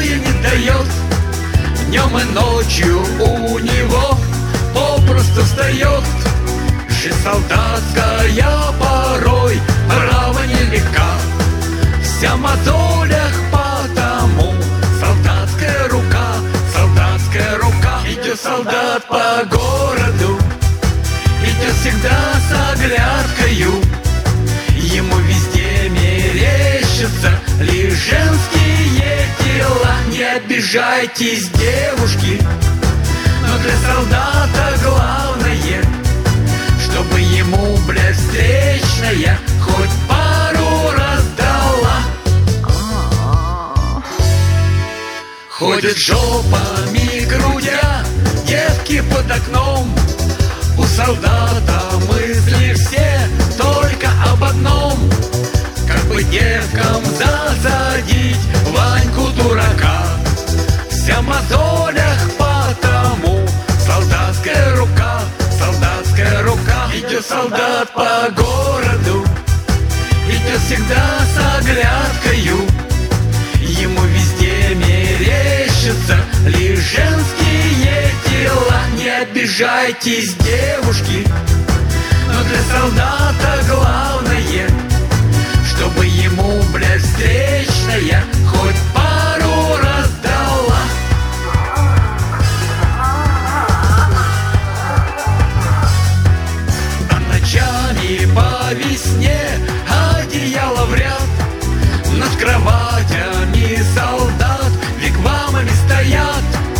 покоя не дает. Днем и ночью у него попросту встает. Жизнь солдатская порой право нелегка, вся в мозолях, потому солдатская рука, солдатская рука. Идет солдат по городу, идет всегда с оглядкою. Ему везде мерещатся лишь женские тела. Не обижайтесь, девушки, но для солдата главное, чтобы ему, блядь, встречная хоть пару раз дала. Ходят жопами грудя девки под окном. У солдата мысли все только об одном: как бы девкам засадить Ваньку дурака. Вся в мозолях, потому солдатская рука, солдатская рука. Идет солдат по городу, идет всегда с оглядкою. Ему везде мерещатся лишь женские тела. Не обижайтесь, девушки, но для солдата главное, чтобы ему, блядь, встречная хоть пару раз дала. А ночами по весне одеяло в ряд, над кроватями солдат вигвамами стоят.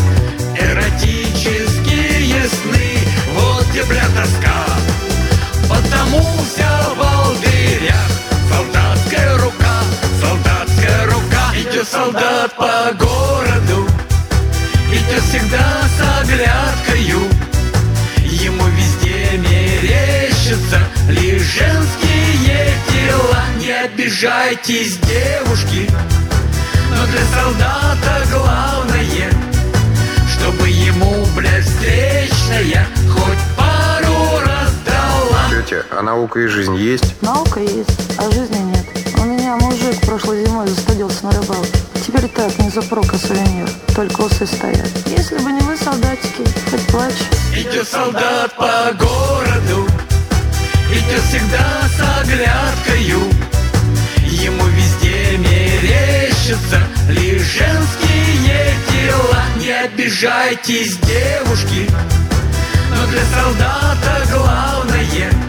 Эротические сны, вот где, бля, тоска, потому вся в волдырях солдатская рука, солдатская рука. Идет солдат по городу, идет всегда с оглядкою. Ему везде мерещатся лишь женские тела. Не обижайтесь, обижайтесь, девушки, но для солдата главное, чтобы ему, блядь, встречная хоть пару раз дала. Тетя, а наука и жизнь есть? Идет солдат по городу, идет всегда с оглядкою. Ему везде мерещатся лишь женские тела. Не обижайтесь, девушки, чтобы ему, блядь, встречная хоть пару раз дала. Тетя, а наука и жизнь есть? Наука есть, а жизни нет. У меня мужик прошлой зимой застудился на рыбалке. Теперь так, не запрок, а сувенир. Только усы стоят. Если бы не вы, солдатики, хоть плачь. Идет солдат по городу, идет всегда с оглядкою. Ему везде мерещатся лишь женские тела. Не обижайтесь, девушки, но для солдата главное,